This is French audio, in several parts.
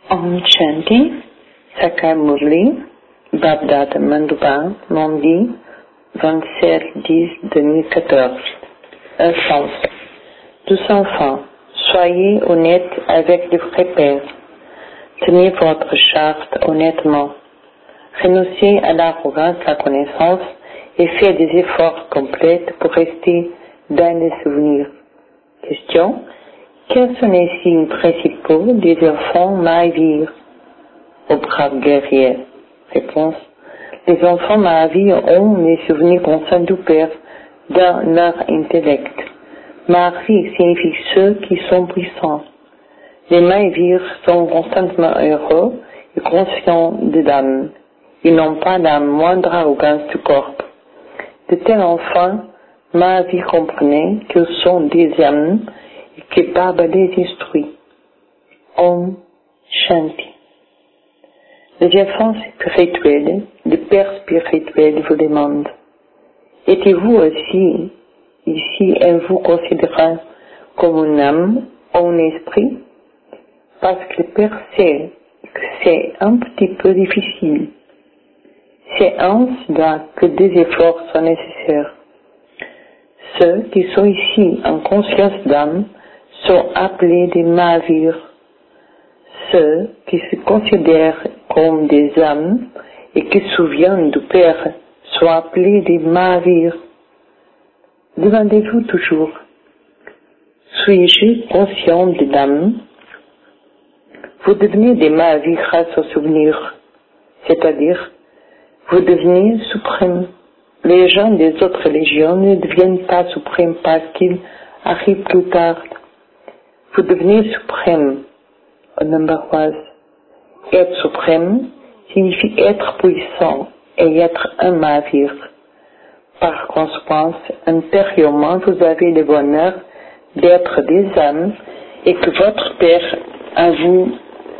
Om Shanti, Sakai Murli, Babdad Mandouba, Lundi, 27-10-2014. Un sens. Tous enfants, soyez honnêtes avec le vrai Père. Tenez votre charte honnêtement. Renoncez à l'arrogance, la connaissance et faites des efforts complets pour rester dans les souvenirs. Question. Quels sont les signes principaux des enfants Mahavir? Aux braves guerriers. Réponse. Les enfants Mahavir ont les souvenirs constants du Père dans leur intellect. Mahavir signifie ceux qui sont puissants. Les Mahavir sont constamment heureux et conscients de l'âme. Ils n'ont pas la moindre arrogance du corps. De tels enfants, Mahavir comprenait qu'ils sont des âmes et que Baba les instruit. Om Shanti. Les enfants spirituels, le Père spirituel vous demande, êtes-vous aussi ici et vous considérant comme une âme ou un esprit? Parce que le Père sait que c'est un petit peu difficile. C'est en cela que des efforts sont nécessaires. Ceux qui sont ici en conscience d'âme sont appelés des Mahavir. Ceux qui se considèrent comme des âmes et qui se souviennent du Père sont appelés des Mahavir. Demandez-vous toujours, suis-je conscient de l'âme? Vous devenez des Mahavir grâce au souvenir, c'est-à-dire vous devenez suprême. Les gens des autres religions ne deviennent pas suprêmes parce qu'ils arrivent plus tard. Vous devenez suprême. Number one. Être suprême signifie être puissant et être un Mahavir. Par conséquent, intérieurement, vous avez le bonheur d'être des âmes et que votre Père à vous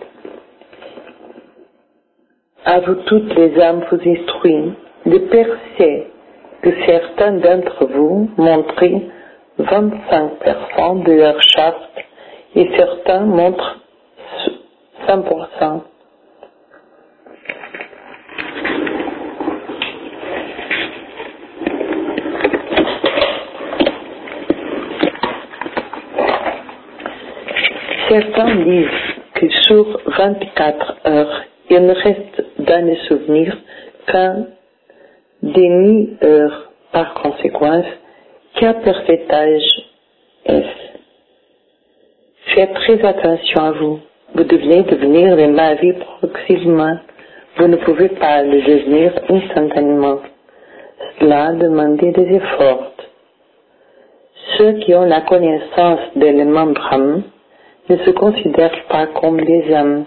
toutes les âmes vous instruit. Le Père sait que certains d'entre vous montrent 25% de leur charte et certains montrent 100%. Certains disent que sur 24 heures, il ne reste dans les souvenirs qu'un demi-heure. Par conséquent, quel pourcentage est-ce? Faites très attention à vous. Vous devez devenir les Mahavir progressivement. Vous ne pouvez pas le devenir instantanément. Cela demande des efforts. Ceux qui ont la connaissance de l'élément Brahman ne se considèrent pas comme des âmes.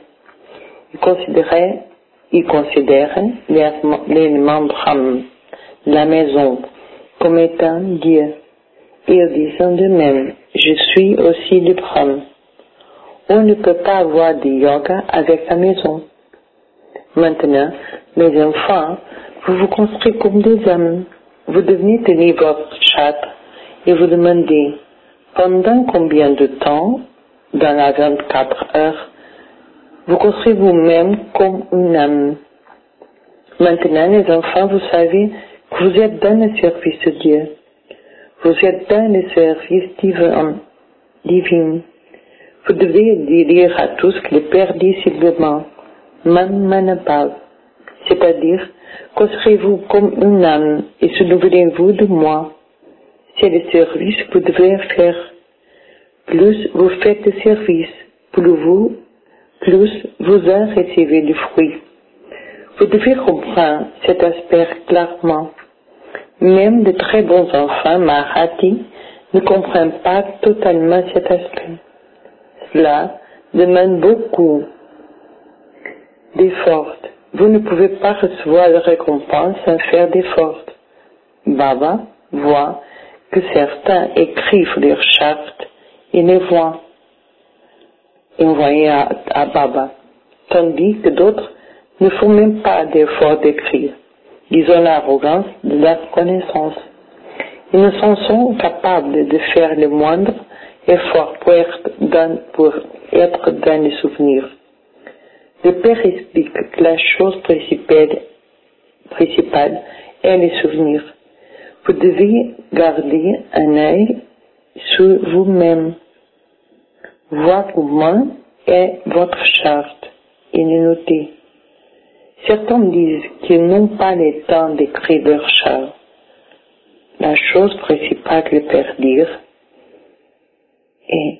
Ils considèrent l'élément Brahman, la maison, comme étant Dieu. Ils disent d'eux-mêmes, je suis aussi le Brahman. On ne peut pas avoir de yoga avec la maison. Maintenant, mes enfants, vous vous construisez comme des âmes. Vous devenez tenir votre chakra et vous demandez, pendant combien de temps, dans la 24 heures, vous construisez vous-même comme une âme. Maintenant, les enfants, vous savez que vous êtes dans le service de Dieu. Vous êtes dans le service divin. Vous devez dire à tous que le Père dit simplement, Man Manabhav, c'est-à-dire, construisez-vous comme une âme et souvenez-vous de moi. C'est le service que vous devez faire. Plus vous faites le service, plus vous en recevez du fruit. Vous devez comprendre cet aspect clairement. Même de très bons enfants Maharathi ne comprennent pas totalement cet aspect. Cela demande beaucoup d'efforts. Vous ne pouvez pas recevoir la récompense sans faire d'efforts. Baba voit que certains écrivent leurs chartes et les voient envoyés à Baba, tandis que d'autres ne font même pas d'effort d'écrire. Ils ont l'arrogance de la connaissance. Ils ne sont capables de faire le moindre effort pour être dans les souvenirs. Le Père explique que la chose principale est les souvenirs. Vous devez garder un œil sur vous-même, voir comment est votre charte et le noter. Certains disent qu'ils n'ont pas le temps d'écrire leur charte. La chose principale que le Père dit est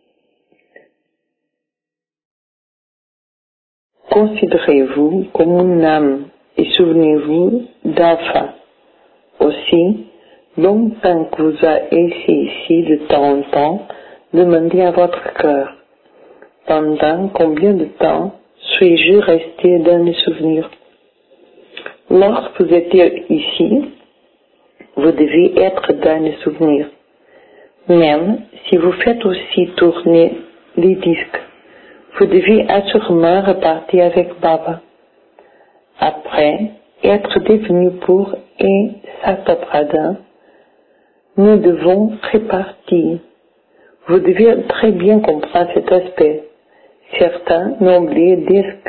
considérez-vous comme une âme et souvenez-vous d'Alpha. Aussi, longtemps que vous avez ici de temps en temps, demandez à votre cœur, pendant combien de temps suis-je resté dans les souvenirs? Lorsque vous êtes ici, vous devez être dans les souvenirs. Même si vous faites aussi tourner les disques, vous devez assurément repartir avec Baba. Après être devenu pour et Sattva-Pradhan, nous devons répartir. Vous devez très bien comprendre cet aspect. Certains l'oublient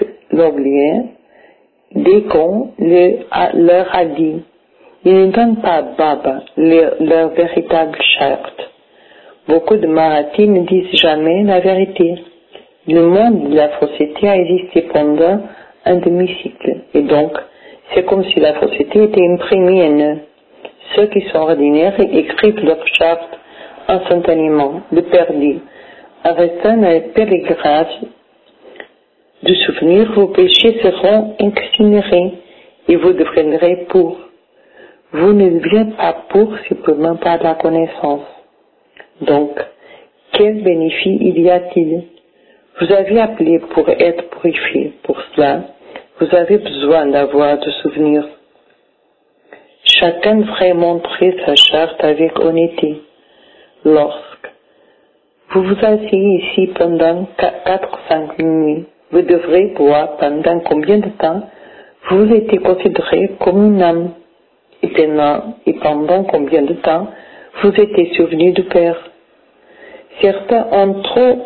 dès qu'on leur a dit. Ils ne donnent pas à Baba leur véritable charte. Beaucoup de Marathis ne disent jamais la vérité. Le monde de la fausseté a existé pendant un demi-siècle, et donc c'est comme si la fausseté était imprimée en eux. Ceux qui sont ordinaires écrivent leur charte instantanément. Le Père dit, en restant dans le pèlerinage du souvenir, vos péchés seront incinérés et vous deviendrez pour. Vous ne deviendrez pas pour simplement par la connaissance. Donc, quel bénéfice y a-t-il? Vous avez appelé pour être purifié. Pour cela, vous avez besoin d'avoir de souvenirs. Chacun devrait montrer sa charte avec honnêteté. Lorsque vous vous asseyez ici pendant 4-5 minutes, vous devrez voir pendant combien de temps vous étiez considéré comme une âme, et pendant combien de temps vous étiez souvenu du Père. Certains ont trop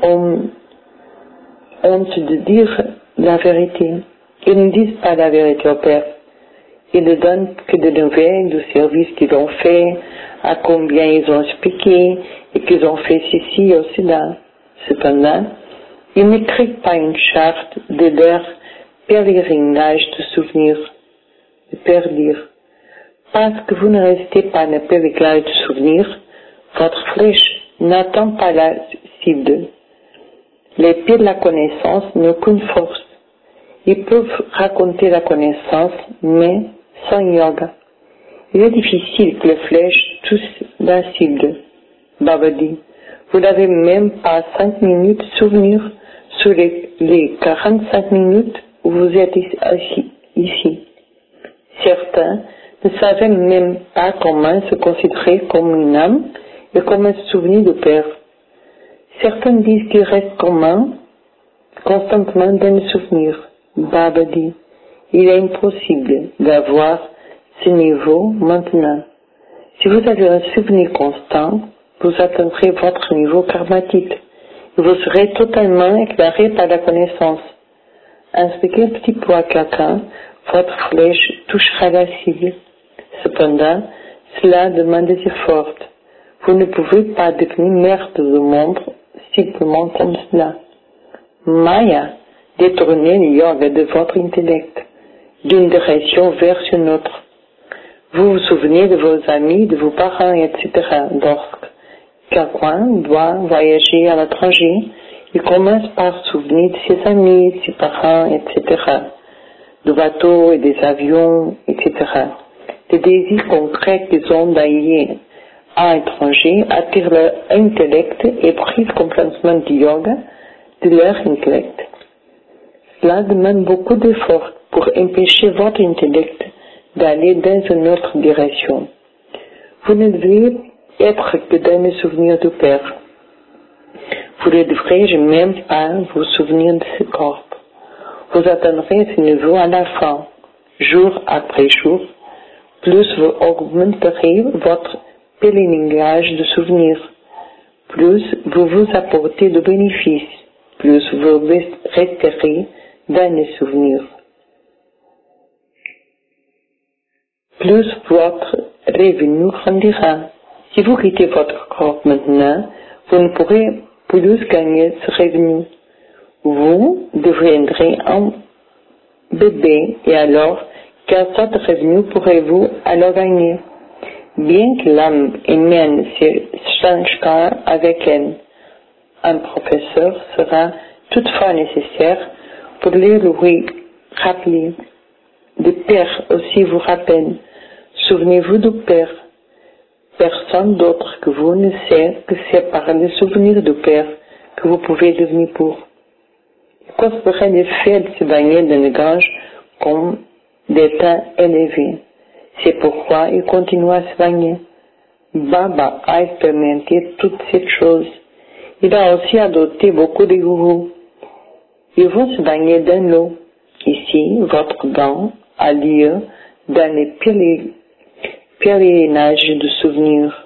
honte de dire la vérité. Ils ne disent pas la vérité au Père. Ils ne donnent que des nouvelles du service qu'ils ont fait, à combien ils ont expliqué, et qu'ils ont fait ceci ou cela. Cependant, ils n'écrivent pas une charte de leur pèlerinage de souvenirs. Le Père dit, parce que vous ne restez pas dans le pèlerinage de souvenirs, votre flèche n'atteint pas la cible. Les pieds de la connaissance n'ont qu'une force. Ils peuvent raconter la connaissance, mais sans yoga. Il est difficile que les flèches touchent la cible. Baba dit, vous n'avez même pas 5 minutes de souvenir sur les 45 minutes où vous êtes ici. Certains ne savaient même pas comment se considérer comme une âme et comment se souvenir du Père. Certains disent qu'ils restent constamment dans le souvenir. Baba dit, il est impossible d'avoir ce niveau maintenant. Si vous avez un souvenir constant, vous atteindrez votre niveau karmatique et vous serez totalement éclairé par la connaissance. Expliquez un petit peu à quelqu'un, votre flèche touchera la cible. Cependant, cela demande des efforts. Vous ne pouvez pas devenir maître du monde simplement comme cela. Maya détourner le yoga de votre intellect d'une direction vers une autre. Vous vous souvenez de vos amis, de vos parents, etc. Lorsque quelqu'un doit voyager à l'étranger, il commence par se souvenir de ses amis, de ses parents, etc. De bateaux et des avions, etc. Les désirs concrets qu'ils ont d'aller à l'étranger attirent leur intellect et privent complètement du yoga de leur intellect. Cela demande beaucoup d'efforts pour empêcher votre intellect d'aller dans une autre direction. Vous ne devez être que dans le souvenir du Père. Vous ne devrez même pas vous souvenir de ce corps. Vous atteindrez ce niveau à la fin, jour après jour, plus vous augmenterez votre pèlerinage de souvenirs, plus vous vous apportez de bénéfices, plus vous resterez dans les souvenirs. Plus votre revenu grandira. Si vous quittez votre corps maintenant, vous ne pourrez plus gagner ce revenu. Vous deviendrez un bébé et alors, quelle sorte de revenu pourrez-vous alors gagner? Bien que l'âme humaine se changera avec elle, un professeur sera toutefois nécessaire pour lui rappeler. Le Père aussi vous rappelle. Souvenez-vous du Père. Personne d'autre que vous ne sait que c'est par le souvenir du Père que vous pouvez devenir pour. Quoi serait l'effet de se baigner dans une grange comme d'état élevé? C'est pourquoi il continue à se baigner. Baba a expérimenté toutes ces choses. Il a aussi adopté beaucoup de gourous. Ils vont se baigner dans l'eau. Ici, votre bain a lieu dans les pèlerinages de souvenirs.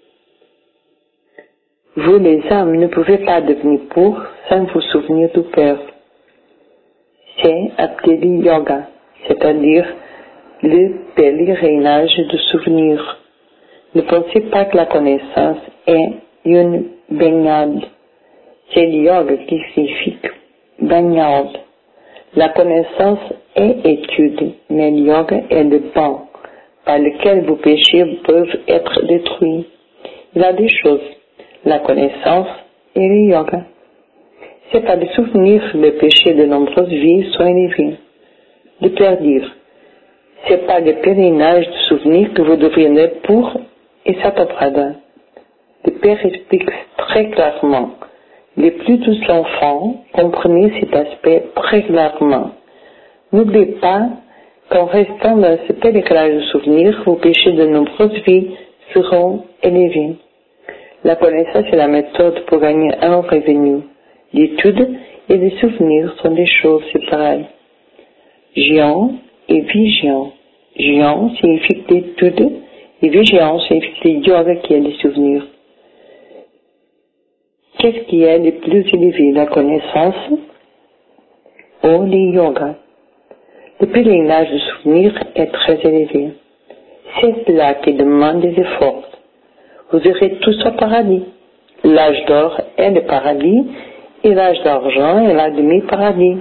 Vous, les âmes, ne pouvez pas devenir pour sans vous souvenir du Père. C'est appelé le yoga, c'est-à-dire le pèlerinage de souvenirs. Ne pensez pas que la connaissance est une baignade. C'est le yoga qui signifie baignade. La connaissance est étude, mais le yoga est le banc par lequel vos péchés peuvent être détruits. Il y a deux choses, la connaissance et le yoga. C'est par le souvenir que les péchés de nombreuses vies sont élevés. De perdre. C'est par le pèlerinage de souvenirs que vous deviendrez pour et Sataprada. Le Père explique très clairement. Les plus douces enfants, comprenez cet aspect très clairement. N'oubliez pas qu'en restant dans ce pèlerinage de souvenirs, vos péchés de nombreuses vies seront élevés. La connaissance est la méthode pour gagner un revenu. L'étude et les souvenirs sont des choses séparées. Géant et vigilant. Géant signifie l'étude et vigilant signifie le yoga qui est les souvenirs. Qu'est-ce qui est le plus élevé, la connaissance ou le yoga? Le pèlerinage de souvenirs est très élevé. C'est cela qui demande des efforts. Vous irez tous au paradis. L'âge d'or est le paradis et l'âge d'argent est la demi-paradis.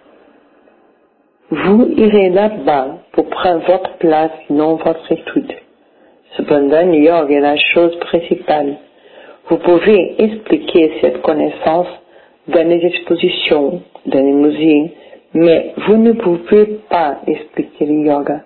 Vous irez là-bas pour prendre votre place, non votre étude. Cependant, le yoga est la chose principale. Vous pouvez expliquer cette connaissance dans les expositions, dans les musées, mais vous ne pouvez pas expliquer le yoga.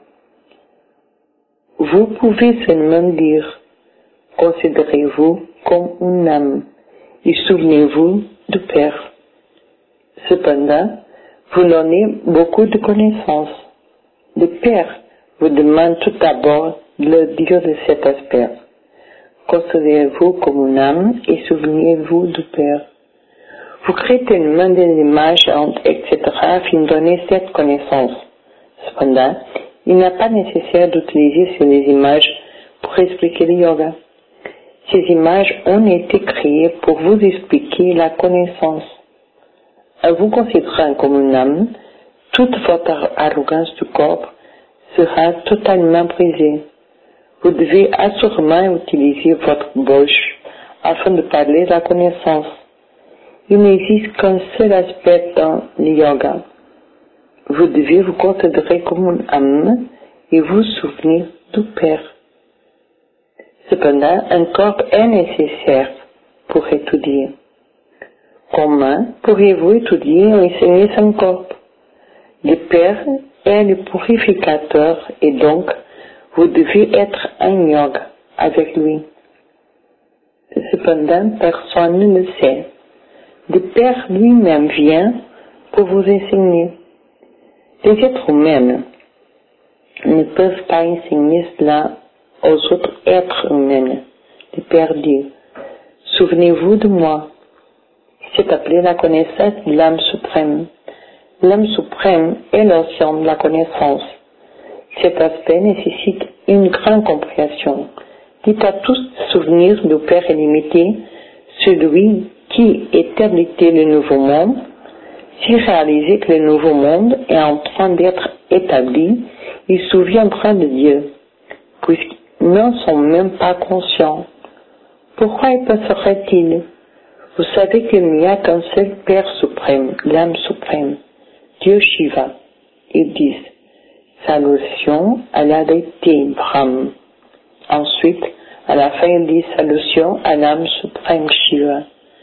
Vous pouvez seulement dire, considérez-vous comme une âme et souvenez-vous du Père. Cependant, vous donnez beaucoup de connaissances. Le Père vous demande tout d'abord de le dire de cet aspect. Considérez-vous comme une âme et souvenez-vous du Père. Vous créez tellement d'images, etc. afin de donner cette connaissance. Cependant, il n'est pas nécessaire d'utiliser ces images pour expliquer le yoga. Ces images ont été créées pour vous expliquer la connaissance. En vous considérant comme une âme, toute votre arrogance du corps sera totalement brisée. Vous devez assurément utiliser votre bouche afin de parler de la connaissance. Il n'existe qu'un seul aspect dans le yoga. Vous devez vous considérer comme une âme et vous souvenir du Père. Cependant, un corps est nécessaire pour étudier. Comment pourriez-vous étudier et enseigner son corps? Le Père est le purificateur et donc vous devez être en yoga avec lui. Cependant, personne ne le sait. Le Père lui-même vient pour vous enseigner. Les êtres humains ne peuvent pas enseigner cela aux autres êtres humains. Le Père dit, souvenez-vous de moi. C'est appelé la connaissance de l'âme suprême. L'âme suprême est l'océan de la connaissance. Cet aspect nécessite une grande compréhension. Dites à tous souvenir du Père illimité, celui qui éternité le nouveau monde, Si réalisez que le nouveau monde est en train d'être établi, ils se souviendront de Dieu, puisqu'ils n'en sont même pas conscients. Pourquoi y penseraient-ils? Vous savez qu'il n'y a qu'un seul Père suprême, l'âme suprême, Dieu Shiva. Ils disent Salutation à la deité Brahm. Ensuite, à la fin, ils disent Salutation à l'âme suprême Shiva.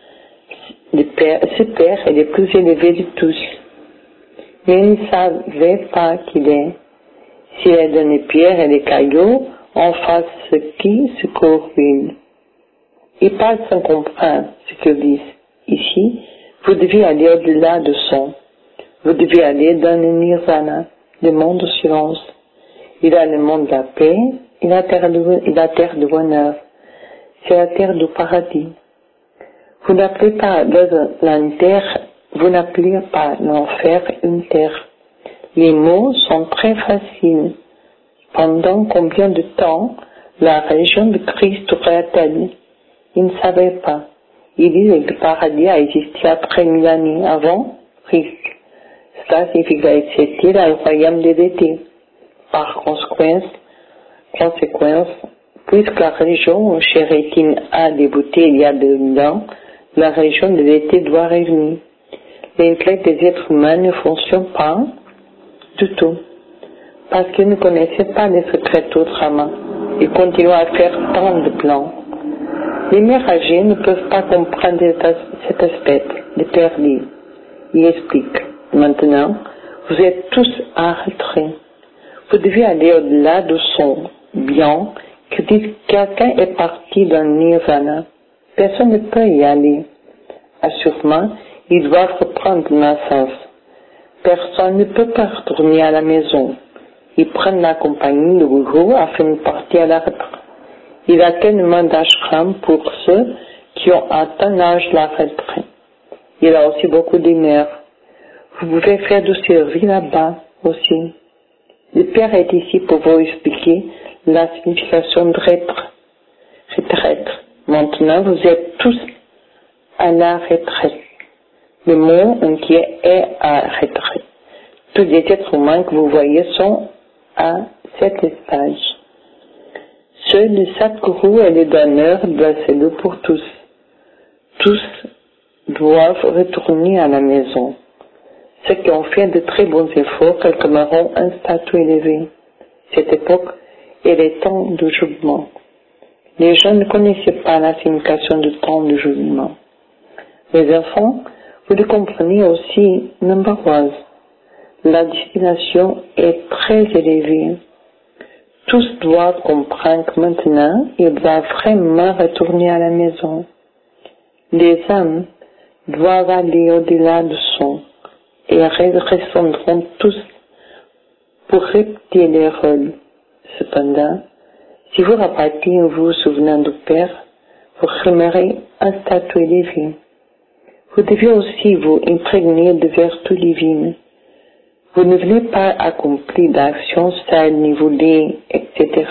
Ce Père est le plus élevé de tous. Mais ils ne savaient pas qu'il est. S'il a donné pierres et des cailloux, on fasse ce qui se corrige. Ils parlent sans comprendre ce qu'ils disent. Ici, vous devez aller au-delà de son. Vous devez aller dans le nirvana, le monde du silence. Il a le monde de la paix et la terre du bonheur. C'est la terre du paradis. Vous n'appelez pas l'enfer une terre. Les mots sont très faciles. Pendant combien de temps la région de Christ durerait-elle? Ils ne savaient pas. Ils disaient que le paradis a existé après 1000 années avant Christ. Cela signifie que c'était le royaume des détés. Par conséquence, puisque la religion chérétine a débuté il y a 2000 ans, la religion de l'été doit revenir. L'intellect des êtres humains ne fonctionne pas du tout, parce qu'ils ne connaissaient pas les secrets autrement. Ils continuent à faire tant de plans. Les mères âgées ne peuvent pas comprendre cet aspect de perdu. Il explique. Maintenant, vous êtes tous en retrait. Vous devez aller au-delà du son, bien que dit quelqu'un est parti dans le nirvana. Personne ne peut y aller. Assurément, ils doivent reprendre naissance. Personne ne peut pas retourner à la maison. Ils prennent la compagnie du gourou afin de partir à la retraite. Il y a tellement d'ashrams pour ceux qui ont atteint l'âge de la retraite. Il y a aussi beaucoup de mères. Vous pouvez faire du service là-bas aussi. Le Père est ici pour vous expliquer la signification de retraite. Maintenant, vous êtes tous à la retraite. Le monde entier est à retraite. Tous les êtres humains que vous voyez sont à cet stage. Seul le Sadguru est le donneur de la cellule pour tous. Tous doivent retourner à la maison. Ceux qui ont fait de très bons efforts réclameront un statut élevé. Cette époque est le temps du jugement. Les gens ne connaissaient pas la signification du temps du jugement. Les enfants, vous le comprenez aussi, number one. La destination est très élevée. Tous doivent comprendre que maintenant, ils doivent vraiment retourner à la maison. Les âmes doivent aller au-delà du son et ressembleront tous pour répéter les rôles. Cependant, si vous repartez en vous souvenant du Père, vous remerez un statut élevé. Vous devez aussi vous imprégner de vertus divines. Vous ne venez pas accomplir d'actions style, ni voler, etc.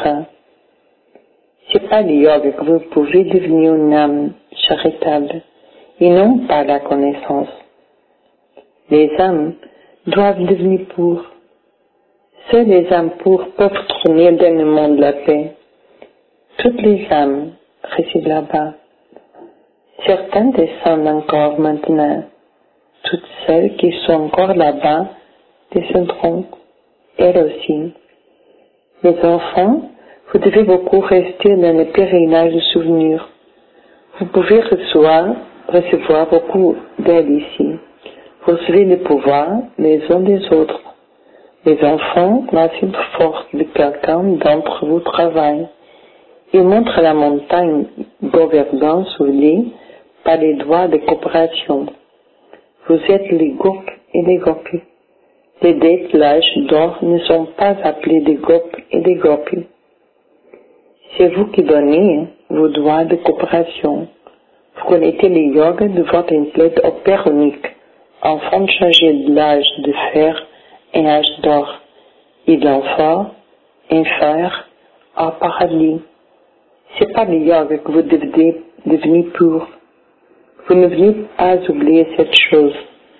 C'est pas le yoga que vous pouvez devenir une âme charitable, et non par la connaissance. Les âmes doivent devenir pures. Seules les âmes pures peuvent tourner dans le monde de la paix. Toutes les âmes résident là-bas. Certaines descendent encore maintenant. Toutes celles qui sont encore là-bas descendront, elles aussi. Les enfants, vous devez beaucoup rester dans le pèlerinage de souvenirs. Vous pouvez recevoir beaucoup d'aide ici. Vous recevez le pouvoir les uns des autres. Les enfants, la cible forte de quelqu'un d'entre vous travaille. Ils montrent la montagne gouvernante soulevée par les doigts de coopération. Vous êtes les gopes et les gopis. Les dettes l'âge d'or ne sont pas appelés des gopes et des gopis. C'est vous qui donnez vos doigts de coopération. Vous connaissez les yogas de votre intellect au Père unique, afin de changer de l'âge de fer et âge d'or, et d'enfer, enfer, au paradis. C'est pas le yoga que vous devez devenir pur. Vous ne venez pas oublier cette chose.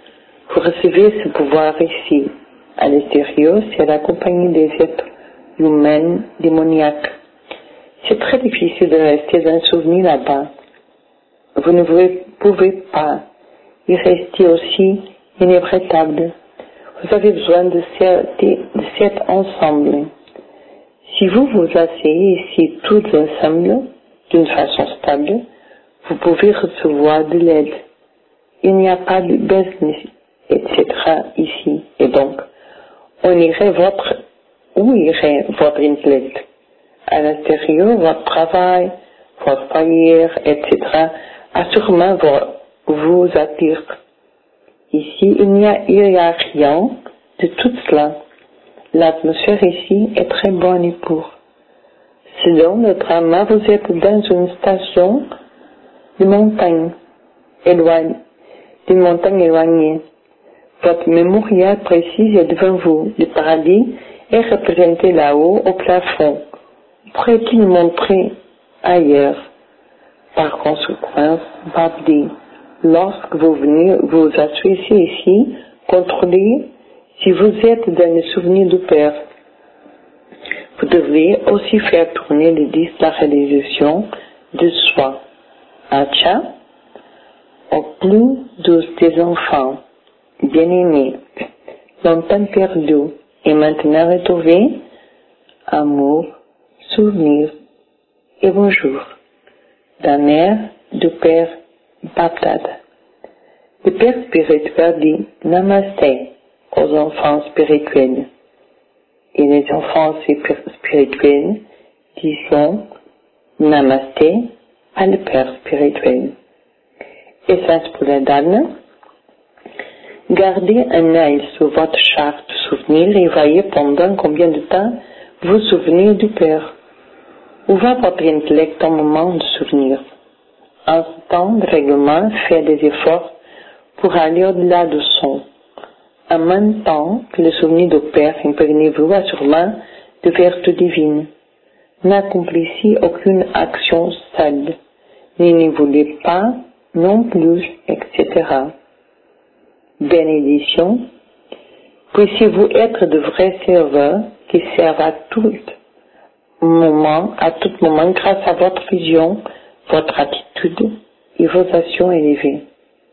Vous recevez ce pouvoir ici. À l'extérieur, c'est la compagnie des êtres humains démoniaques. C'est très difficile de rester dans le souvenir là-bas. Vous ne pouvez pas y rester aussi inébranlable. Vous avez besoin de cet ensemble. Si vous vous asseyez ici tous ensemble, d'une façon stable, vous pouvez recevoir de l'aide. Il n'y a pas de business, etc. ici. Et donc, où irait votre intellect? À l'extérieur, votre travail, votre carrière, etc. assurément vous attire. Ici, il n'y a rien de tout cela. L'atmosphère ici est très bonne pour. Selon le drama, vous êtes dans une station de montagne éloignée. Votre mémorial précis est devant vous. Le paradis est représenté là-haut au plafond. Pourrait-il montrer ailleurs? Par conséquent, Babdi, lorsque vous venez vous asseoir ici, contrôlez si vous êtes dans le souvenir du Père. Vous devez aussi faire tourner le disque de la réalisation de soi. Acha, au plus doux des enfants, bien-aimés, longtemps perdus et maintenant retrouvés, amour, souvenir et bonjour. La mère du Père Bagdad. Le Père spirituel dit Namasté aux enfants spirituels. Et les enfants spirituels disent Namasté à le Père spirituel. Essence pour la dame. Gardez un œil sur votre charte de souvenir et voyez pendant combien de temps vous souvenez du Père. Où va votre intellect au moment de souvenir? En ce temps de règlement, faites des efforts pour aller au-delà du son. En même temps que le souvenir du Père, imprégnez-vous assurément de vertu divine. N'accomplissez aucune action seule, ne voulez pas non plus, etc. Bénédiction. Puissiez-vous être de vrais serveurs qui servent à tout moment grâce à votre vision, votre attitude et vos actions élevées.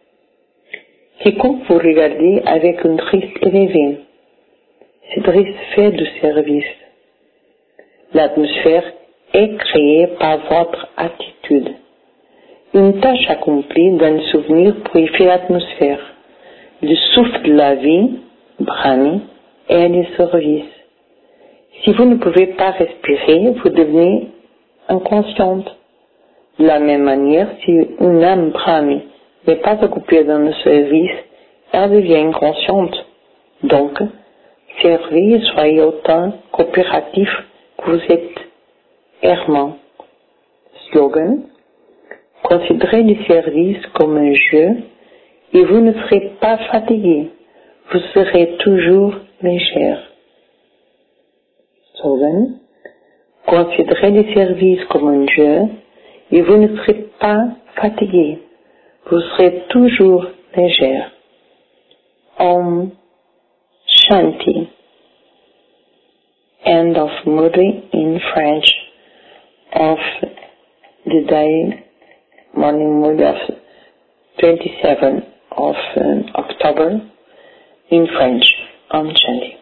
Quiconque vous regardez avec une triste élevée, c'est triste fait de service. L'atmosphère est créée par votre attitude. Une tâche accomplie dans le souvenir purifie l'atmosphère. Le souffle de la vie, Brahmi, est le service. Si vous ne pouvez pas respirer, vous devenez inconsciente. De la même manière, si une âme Brahmi n'est pas occupée dans le service, elle devient inconsciente. Donc, servez et soyez autant coopératif que vous êtes errant. Slogan. Considérez le service comme un jeu et vous ne serez pas fatigué. Vous serez toujours légère. Slogan. Considérez le service comme un jeu et vous ne serez pas fatigué. Vous serez toujours légère. Om Shanti. End of movie in French of the day, morning movie of 27 of October in French. Om Shanti.